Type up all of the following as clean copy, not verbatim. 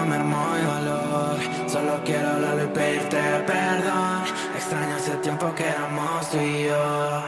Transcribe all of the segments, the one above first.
no mermó mi valor. Solo quiero hablarlo y pedirte perdón. Extraño ese tiempo que éramos tú y yo.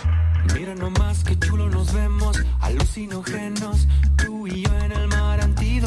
Alucinógenos, tú y yo en el mar antiguo.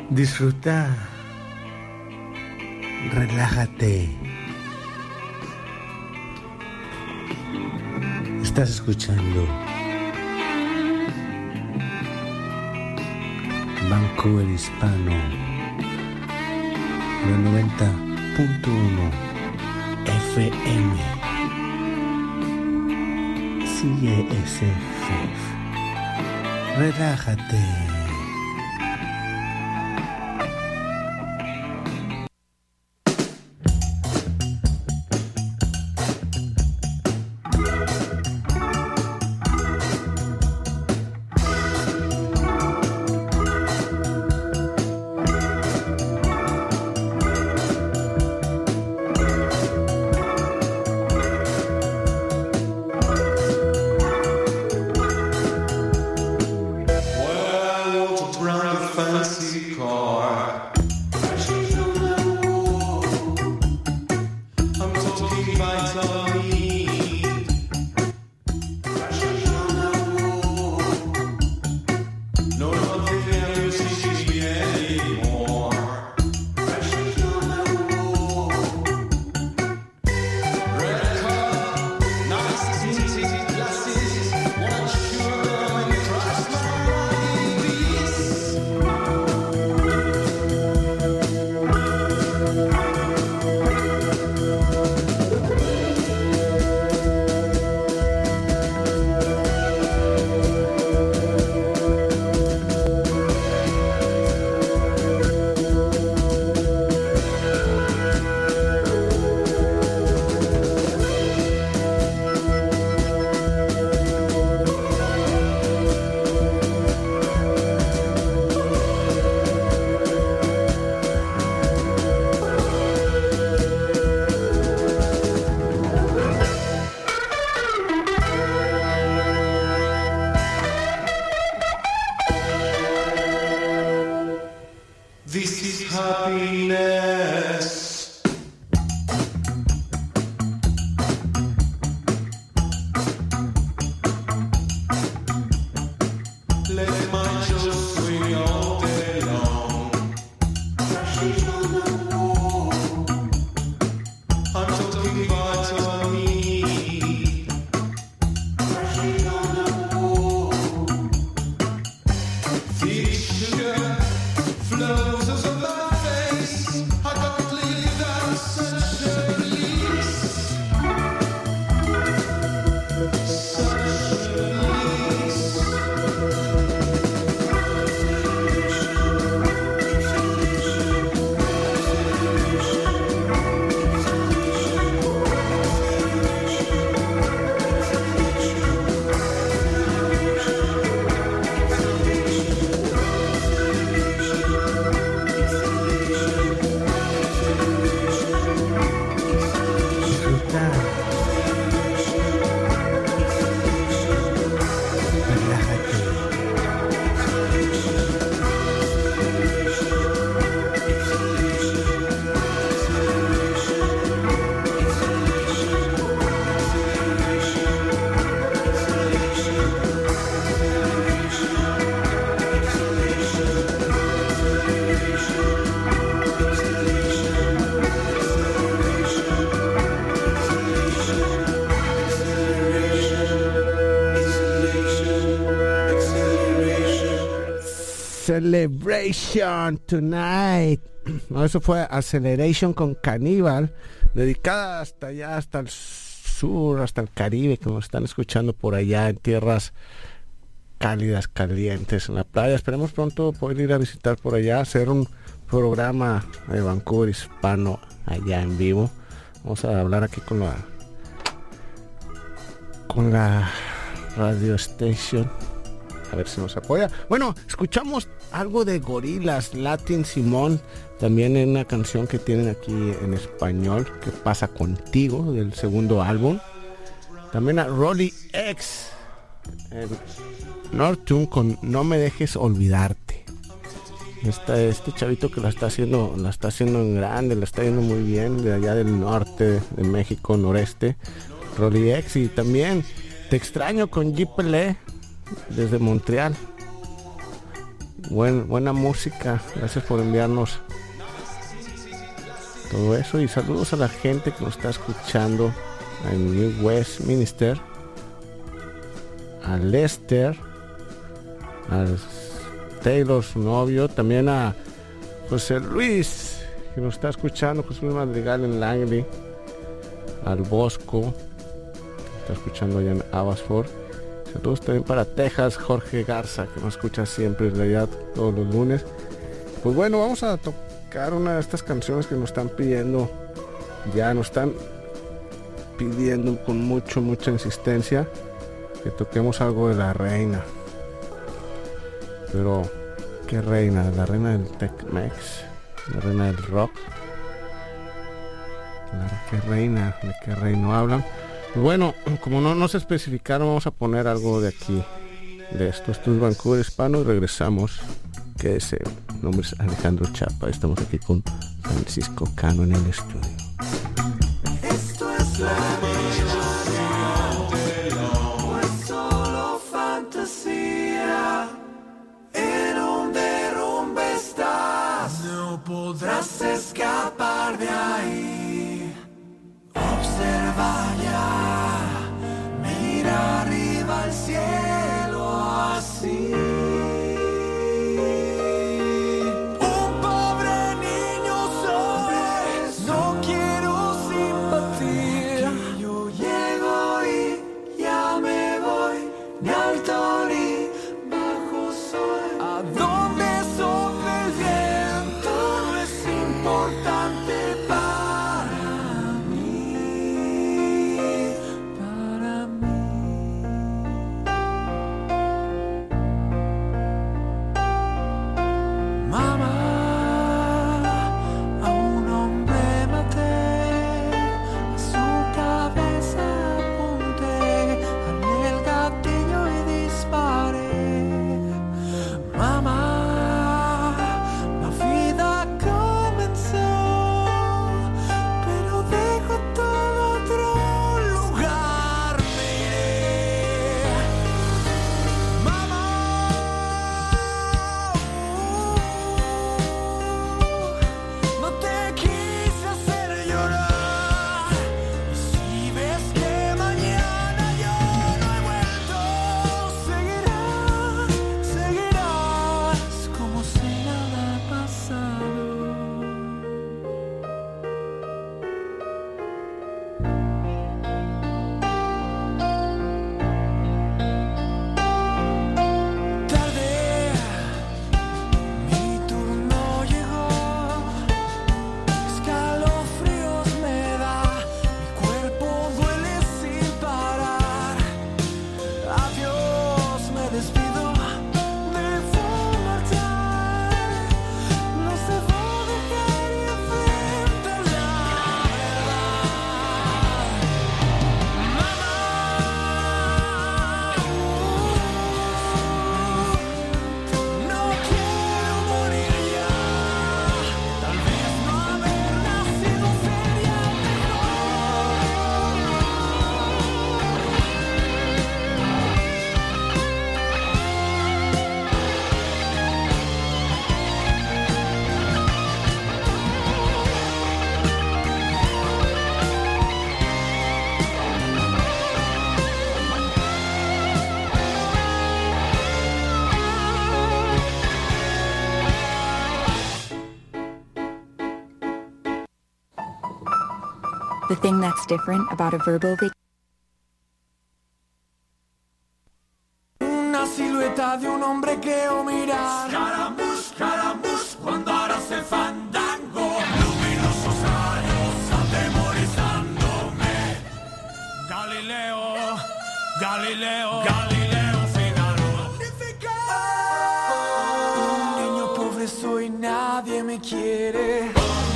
Disfruta, relájate. Estás escuchando Vancouver Hispano, el 90.1 FM. CSF. Relájate. Celebration Tonight. No, eso fue Acceleration con Cannibal, dedicada hasta allá, hasta el sur, hasta el Caribe, que nos están escuchando por allá en tierras cálidas, calientes, en la playa. Esperemos pronto poder ir a visitar por allá, hacer un programa de Vancouver Hispano allá en vivo. Vamos a hablar aquí con la radio station, a ver si nos apoya. Bueno, escuchamos algo de Gorillaz, Latin Simón, también en una canción que tienen aquí en español, ¿Qué pasa contigo?, del segundo álbum. También a Rolly X, Nortune con No me dejes olvidarte. Este chavito que la está haciendo en grande, la está yendo muy bien, de allá del norte de México, noreste, Rolly X. Y también Te extraño con G.P.L.E. desde Montreal. buena música. Gracias por enviarnos todo eso, y saludos a la gente que nos está escuchando en New Westminster, a Lester, a Taylor, su novio, también a José Luis, que nos está escuchando, José Luis Madrigal en Langley, al Bosco, está escuchando allá en Abbotsford. Saludos también para Texas, Jorge Garza, que nos escucha siempre, en realidad, todos los lunes. Pues bueno, vamos a tocar una de estas canciones que nos están pidiendo, ya nos están pidiendo con mucha insistencia que toquemos algo de la reina. Pero ¿qué reina? La reina del Tex-Mex, la reina del rock. ¿Qué reina? ¿De qué reino hablan? Pues bueno, como no se especificaron, vamos a poner algo de aquí, de esto. Esto es Vancouver Hispano y regresamos. Quédese. Mi nombre es Alejandro Chapa. Estamos aquí con Francisco Cano en el estudio. Esto es la vida, no es solo fantasía. En un derrumbe estás, no podrás escapar de ahí. Observa ya, mira arriba al cielo así. The thing that's different about a Vrbo vacation. Una silueta de un hombre creo mirar. Scaramouche, Scaramouche, cuando harás el fandango. Luminosos rayos atemorizándome. Galileo, Galileo, Galileo Figaro. Un niño pobre soy, nadie me quiere.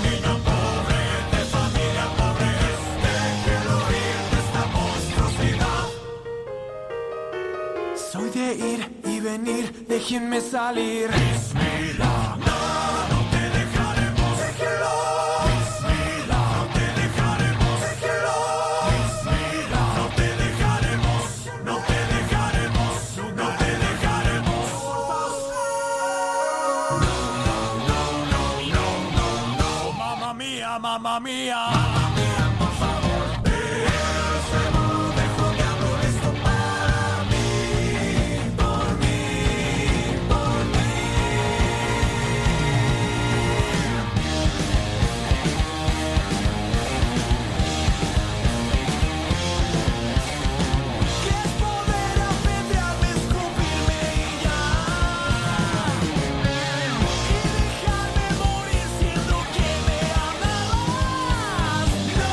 Soy de ir y venir, déjenme salir. Bismillah, no te dejaremos. Déjenlo. Bismillah, no te dejaremos. Déjenlo. Bismillah, no te dejaremos. No te dejaremos. No te dejaremos. mamma mia. Mamma mia, por favor. Segundo dejo que abro esto para mí, por mí, por mí. Que es poder apedrearme, escupirme y ya. Y dejarme morir siendo que me amabas. No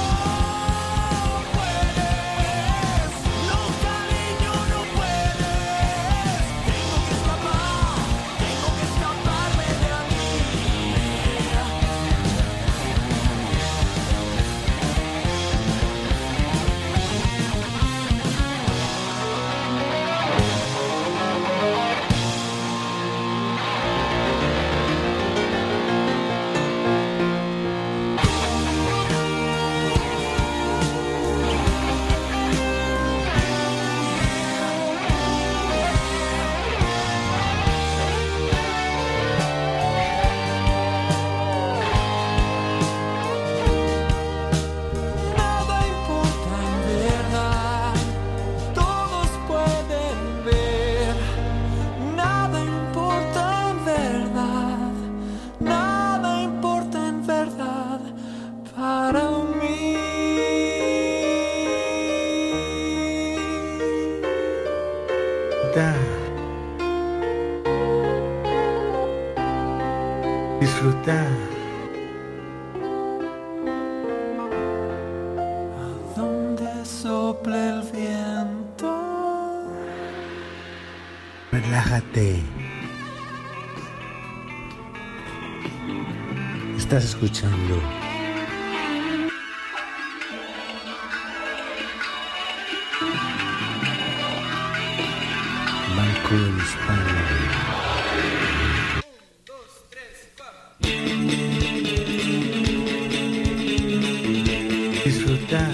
puedes, no cariño, no puedes. Tengo que escaparme de aquí. Nada importa en verdad, todos pueden ver. Nada importa en verdad, nada importa en verdad para mí. Disfrutar. Donde sople el viento. Relájate. Estás escuchando Balcón Hispano. Disfrutar.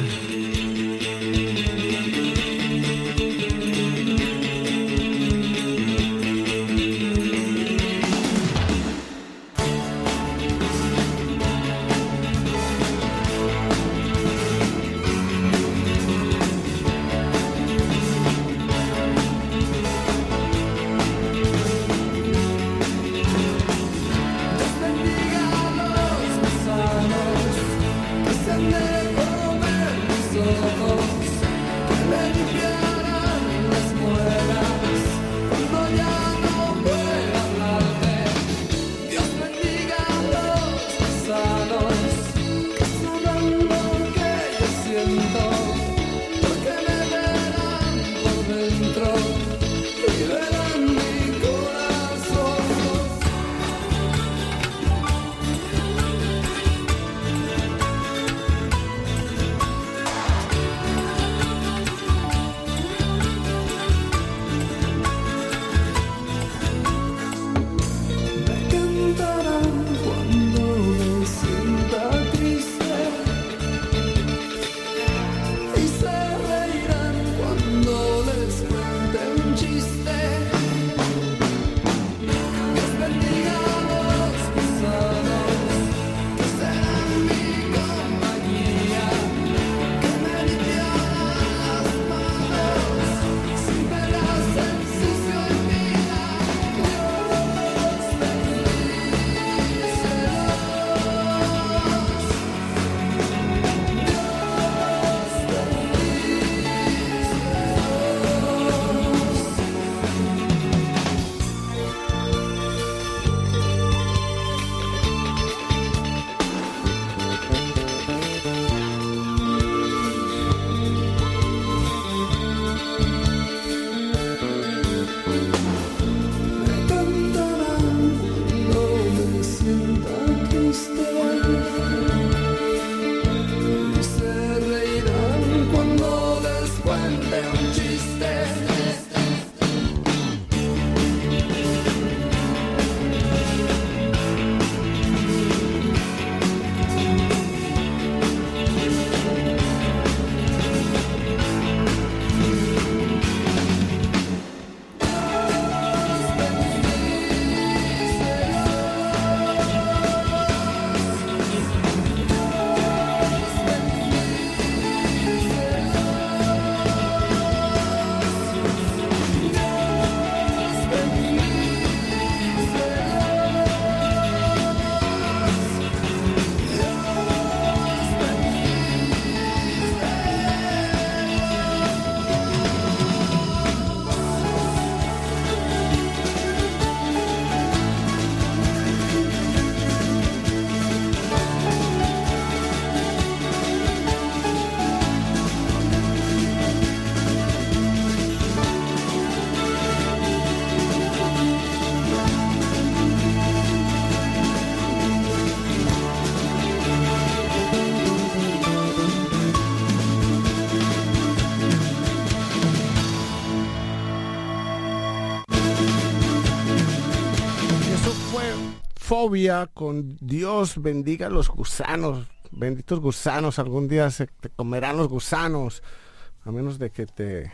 Fobia con Dios bendiga a los gusanos. Benditos gusanos, algún día se te comerán los gusanos. A menos de que que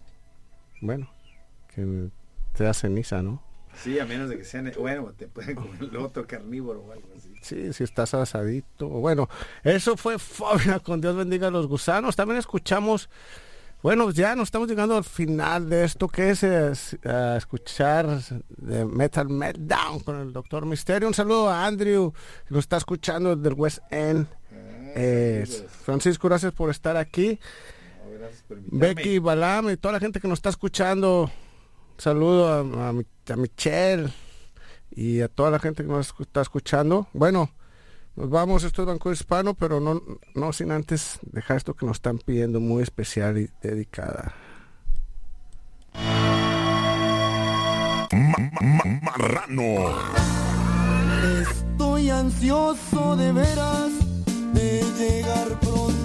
te da ceniza, ¿no? Sí, a menos de que sean, bueno, te pueden comer otro carnívoro o algo así. Sí, si estás asadito. Bueno, eso fue Fobia con Dios bendiga a los gusanos. También escuchamos, bueno, ya nos estamos llegando al final de esto, que es escuchar de Metal Meltdown con el Dr. Misterio. Un saludo a Andrew, que nos está escuchando del West End. Francisco, gracias por estar aquí. No, gracias por invitarme. Becky, Balam y toda la gente que nos está escuchando. Saludo a Michelle y a toda la gente que nos está escuchando. Bueno, nos vamos, esto es Banco Hispano, pero no sin antes dejar esto que nos están pidiendo, muy especial y dedicada. Marrano. Estoy ansioso de veras de llegar pronto